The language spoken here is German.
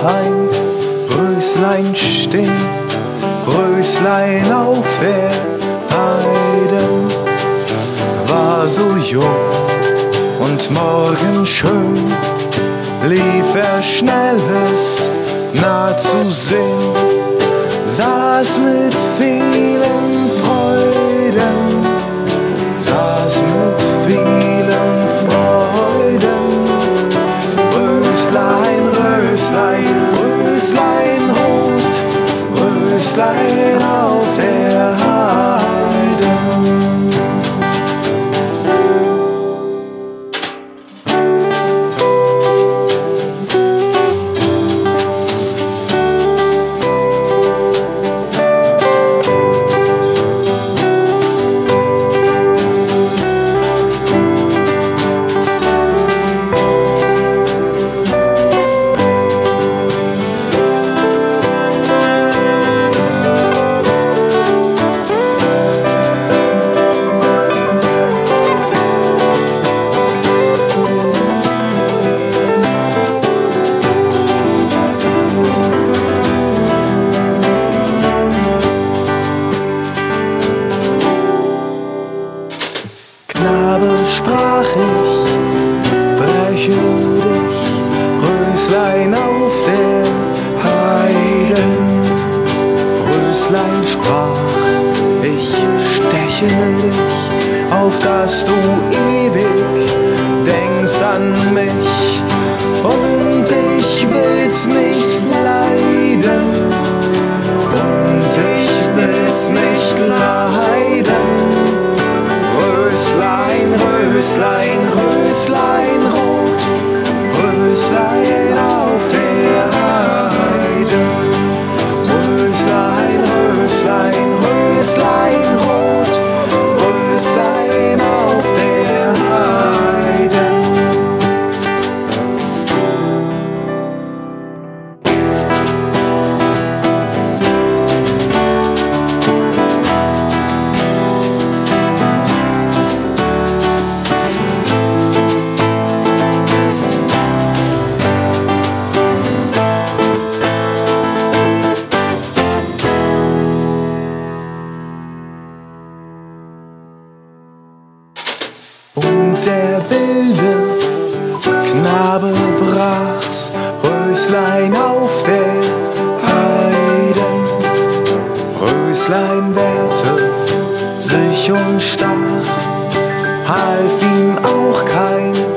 daheim. Röslein stehen, Röslein auf der Heide. War so jung und morgenschön, lief er schnelles nah zu sehen, saß mit vielen Freuden, saß mit vielen Freuden. Röslein, Röslein, Röslein rot, Röslein auf der Heide. Knabe, sprach ich, breche dich, Röslein auf der Heide. Röslein sprach, ich steche dich, auf dass du ewig denkst an mich, und ich will's nicht leiden, und ich will's nicht leiden. Röslein, Röslein, Röslein rot, Röslein auf der Heide. Röslein, Röslein, Röslein rot, Röslein auf der Heide. Und der wilde Knabe brach's, Röslein auf der Heide. Röslein wehrte sich und stach, half ihm auch kein